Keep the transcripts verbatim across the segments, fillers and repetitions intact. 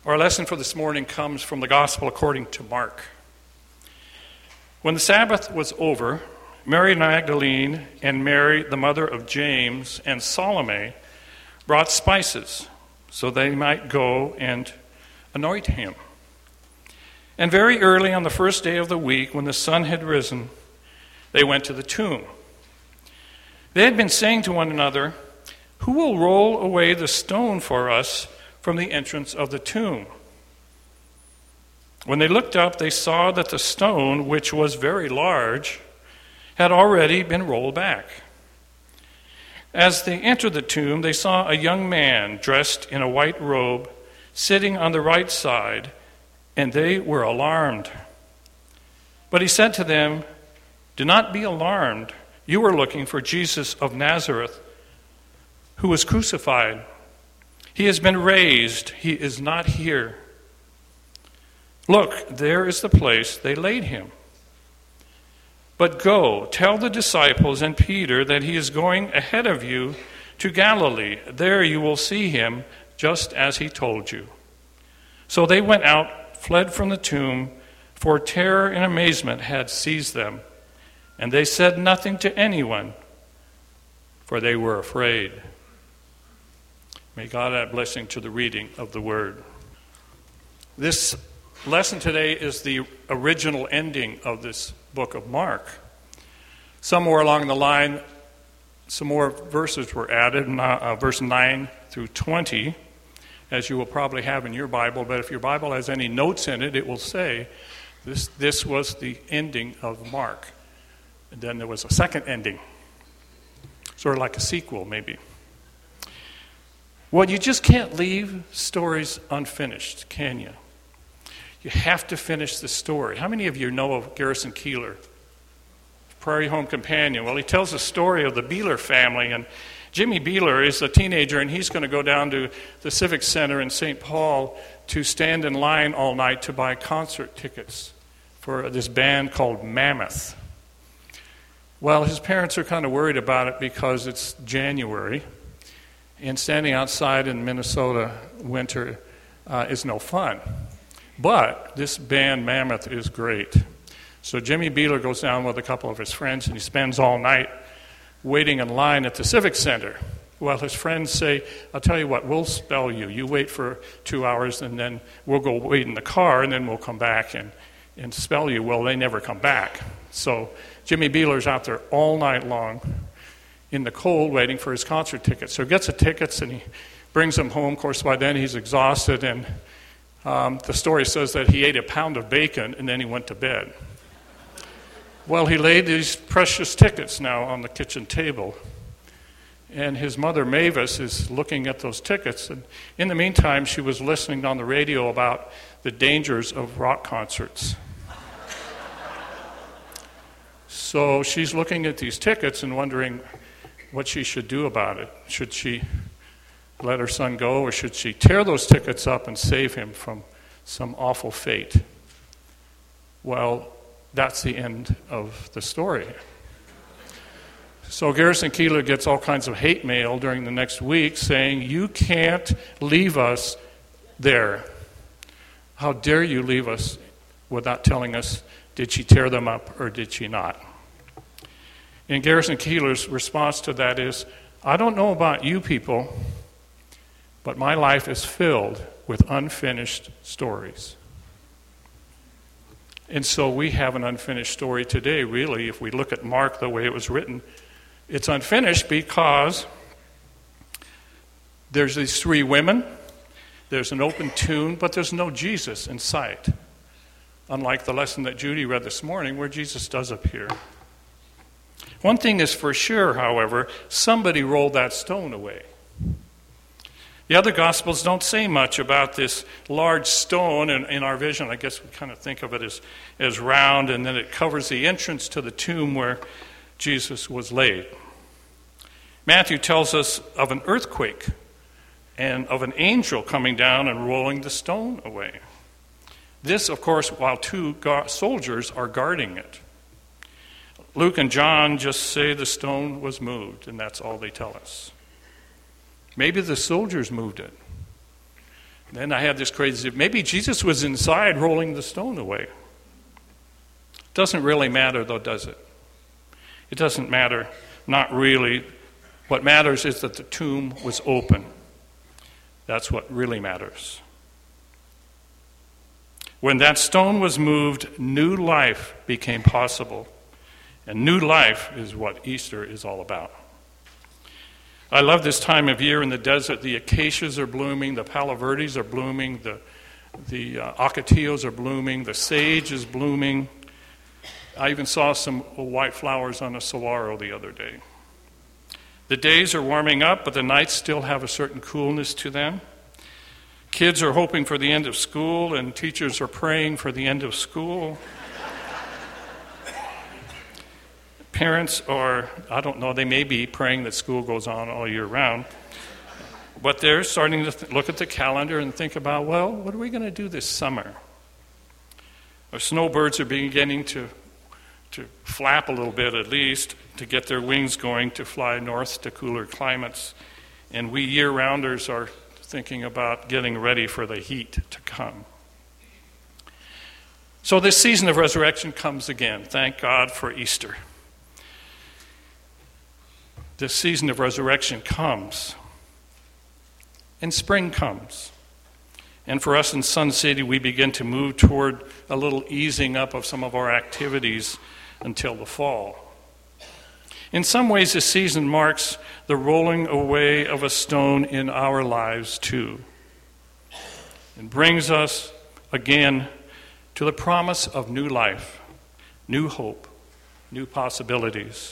Our lesson for this morning comes from the Gospel according to Mark. When the Sabbath was over, Mary Magdalene and Mary, the mother of James, and Salome brought spices so they might go and anoint him. And very early on the first day of the week, when the sun had risen, they went to the tomb. They had been saying to one another, "Who will roll away the stone for us from the entrance of the tomb?" When they looked up, they saw that the stone, which was very large, had already been rolled back. As they entered the tomb, they saw a young man dressed in a white robe sitting on the right side, and they were alarmed. But he said to them, "Do not be alarmed. You are looking for Jesus of Nazareth, who was crucified. He has been raised. He is not here. Look, there is the place they laid him. But go, tell the disciples and Peter that he is going ahead of you to Galilee. There you will see him, just as he told you." So they went out, fled from the tomb, for terror and amazement had seized them. And they said nothing to anyone, for they were afraid. May God add blessing to the reading of the word. This lesson today is the original ending of this book of Mark. Somewhere along the line, some more verses were added, uh, verse nine through twenty, as you will probably have in your Bible. But if your Bible has any notes in it, it will say this, this was the ending of Mark. And then there was a second ending, sort of like a sequel, maybe. Well, you just can't leave stories unfinished, can you? You have to finish the story. How many of you know of Garrison Keillor, Prairie Home Companion? Well, he tells the story of the Beeler family, and Jimmy Beeler is a teenager, and he's going to go down to the Civic Center in Saint Paul to stand in line all night to buy concert tickets for this band called Mammoth. Well, his parents are kind of worried about it because it's January, and standing outside in Minnesota winter uh, is no fun. But this band, Mammoth, is great. So Jimmy Beeler goes down with a couple of his friends, and he spends all night waiting in line at the Civic Center. Well, his friends say, "I'll tell you what, we'll spell you. You wait for two hours, and then we'll go wait in the car, and then we'll come back and, and spell you." Well, they never come back. So Jimmy Beeler's out there all night long in the cold waiting for his concert tickets. So he gets the tickets, and he brings them home. Of course, by then he's exhausted, and um, the story says that he ate a pound of bacon, and then he went to bed. Well, he laid these precious tickets now on the kitchen table, and his mother, Mavis, is looking at those tickets. And in the meantime, she was listening on the radio about the dangers of rock concerts. So she's looking at these tickets and wondering what she should do about it. Should she let her son go, or should she tear those tickets up and save him from some awful fate? Well, that's the end of the story. So Garrison Keillor gets all kinds of hate mail during the next week saying, "You can't leave us there. How dare you leave us without telling us, did she tear them up or did she not?" And Garrison Keillor's response to that is, "I don't know about you people, but my life is filled with unfinished stories." And so we have an unfinished story today, really. If we look at Mark the way it was written, it's unfinished because there's these three women, there's an open tomb, but there's no Jesus in sight. Unlike the lesson that Judy read this morning, where Jesus does appear. One thing is for sure, however, somebody rolled that stone away. The other Gospels don't say much about this large stone. In, in our vision, I guess we kind of think of it as, as round, and then it covers the entrance to the tomb where Jesus was laid. Matthew tells us of an earthquake and of an angel coming down and rolling the stone away. This, of course, while two soldiers are guarding it. Luke and John just say the stone was moved, and that's all they tell us. Maybe the soldiers moved it. Then I had this crazy, maybe Jesus was inside rolling the stone away. Doesn't really matter though, does it? It doesn't matter, not really. What matters is that the tomb was open. That's what really matters. When that stone was moved, new life became possible. And new life is what Easter is all about. I love this time of year in the desert. The acacias are blooming, the palo verdes are blooming, the, the uh, ocotillos are blooming, the sage is blooming. I even saw some white flowers on a saguaro the other day. The days are warming up, but the nights still have a certain coolness to them. Kids are hoping for the end of school, and teachers are praying for the end of school. Parents are, I don't know, they may be praying that school goes on all year round. But they're starting to th- look at the calendar and think about, well, what are we going to do this summer? Our snowbirds are beginning to, to flap a little bit at least, to get their wings going to fly north to cooler climates. And we year-rounders are thinking about getting ready for the heat to come. So this season of resurrection comes again. Thank God for Easter. This season of resurrection comes, and spring comes. And for us in Sun City, we begin to move toward a little easing up of some of our activities until the fall. In some ways, this season marks the rolling away of a stone in our lives, too. It brings us, again, to the promise of new life, new hope, new possibilities.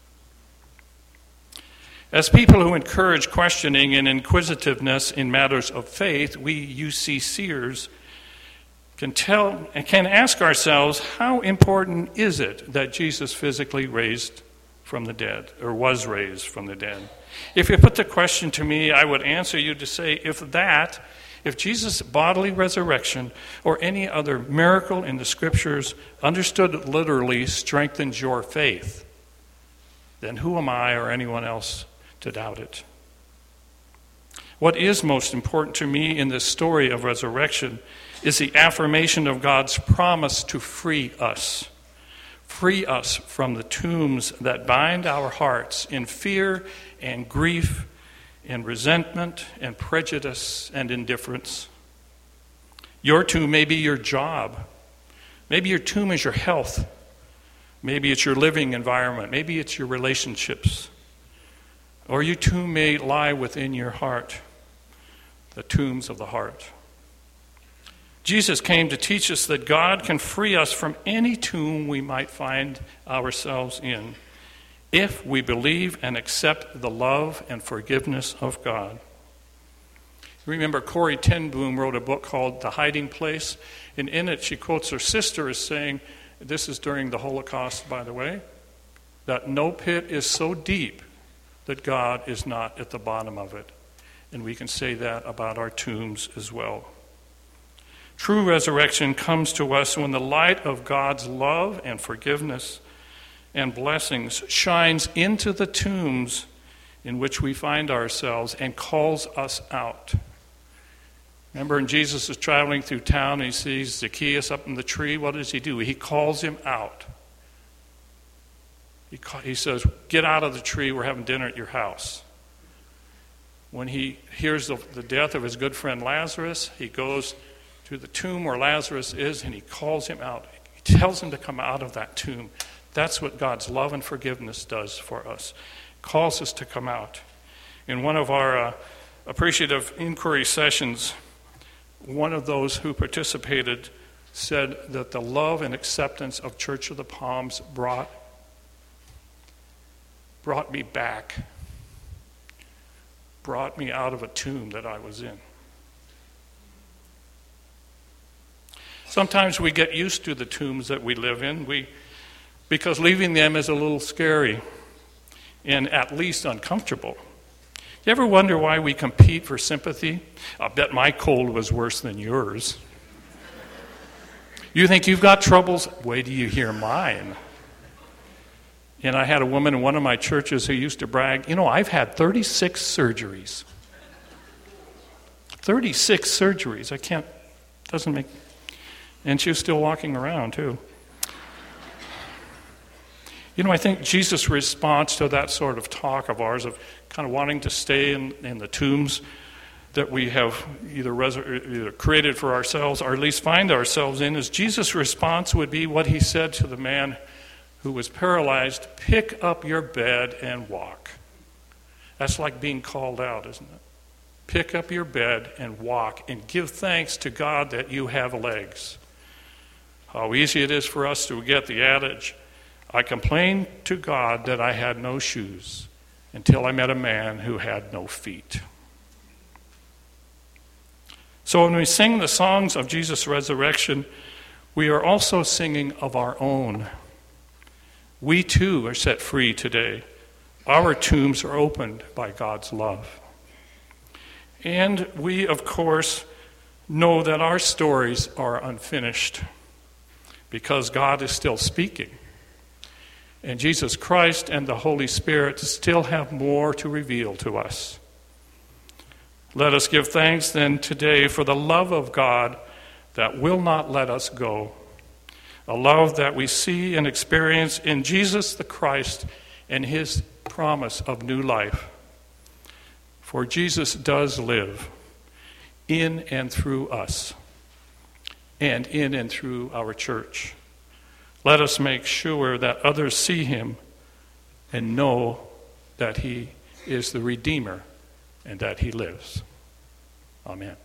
As people who encourage questioning and inquisitiveness in matters of faith, we U C Cers can tell and can ask ourselves, how important is it that Jesus physically raised from the dead, or was raised from the dead? If you put the question to me, I would answer you to say, if that, if Jesus' bodily resurrection or any other miracle in the Scriptures, understood literally, strengthens your faith, then who am I or anyone else to doubt it? What is most important to me in this story of resurrection is the affirmation of God's promise to free us. Free us from the tombs that bind our hearts in fear and grief and resentment and prejudice and indifference. Your tomb may be your job. Maybe your tomb is your health. Maybe it's your living environment. Maybe it's your relationships. Or you too may lie within your heart, the tombs of the heart. Jesus came to teach us that God can free us from any tomb we might find ourselves in if we believe and accept the love and forgiveness of God. Remember, Corrie ten Boom wrote a book called The Hiding Place, and in it she quotes her sister as saying, this is during the Holocaust, by the way, that no pit is so deep that God is not at the bottom of it. And we can say that about our tombs as well. True resurrection comes to us when the light of God's love and forgiveness and blessings shines into the tombs in which we find ourselves and calls us out. Remember, when Jesus is traveling through town and he sees Zacchaeus up in the tree, what does he do? He calls him out. He says, get out of the tree, we're having dinner at your house. When he hears the, the death of his good friend Lazarus, he goes to the tomb where Lazarus is and he calls him out. He tells him to come out of that tomb. That's what God's love and forgiveness does for us. Calls us to come out. In one of our uh, appreciative inquiry sessions, one of those who participated said that the love and acceptance of Church of the Palms brought brought me back, brought me out of a tomb that I was in. Sometimes we get used to the tombs that we live in, we, because leaving them is a little scary and at least uncomfortable. You ever wonder why we compete for sympathy? I bet my cold was worse than yours. You think you've got troubles? Wait till you hear mine. And I had a woman in one of my churches who used to brag, you know, I've had thirty-six surgeries. thirty-six surgeries. I can't, doesn't make, and she was still walking around too. You know, I think Jesus' response to that sort of talk of ours, of kind of wanting to stay in, in the tombs that we have either, resur- either created for ourselves or at least find ourselves in, is Jesus' response would be what he said to the man who was paralyzed: pick up your bed and walk. That's like being called out, isn't it? Pick up your bed and walk and give thanks to God that you have legs. How easy it is for us to get the adage, I complained to God that I had no shoes until I met a man who had no feet. So when we sing the songs of Jesus' resurrection, we are also singing of our own. We too are set free today. Our tombs are opened by God's love. And we, of course, know that our stories are unfinished because God is still speaking. And Jesus Christ and the Holy Spirit still have more to reveal to us. Let us give thanks then today for the love of God that will not let us go. A love that we see and experience in Jesus the Christ and his promise of new life. For Jesus does live in and through us, and in and through our church. Let us make sure that others see him and know that he is the Redeemer and that he lives. Amen.